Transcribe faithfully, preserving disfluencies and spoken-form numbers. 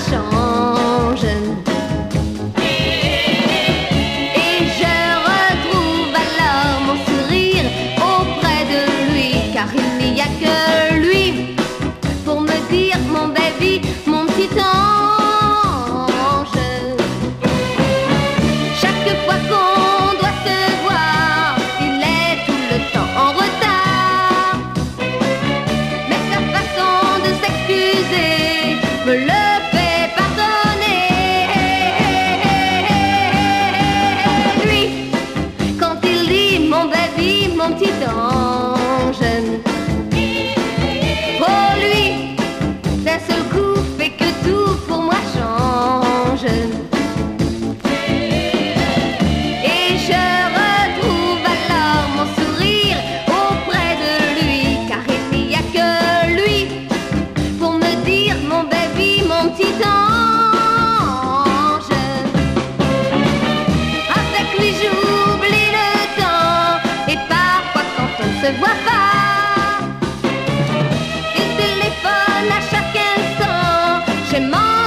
change. Et je retrouve alors mon sourire auprès de lui, car il n'y a que lui pour me dire mon baby, mon petit ange. Chaque fois qu'on doit se voir, il est tout le temps en retard. Mais sa façon de s'excuser me le fait pardonner. Lui, quand il dit mon baby, mon petit ange, oh lui, d'un seul coup fait que tout pour moi change. Et je retrouve alors mon sourire auprès de lui, car il n'y a que lui pour me dire mon baby, mon petit ange. Avec lui j'oublie le temps, et parfois quand on se voit pas, il téléphone à chaque instant. Je m'en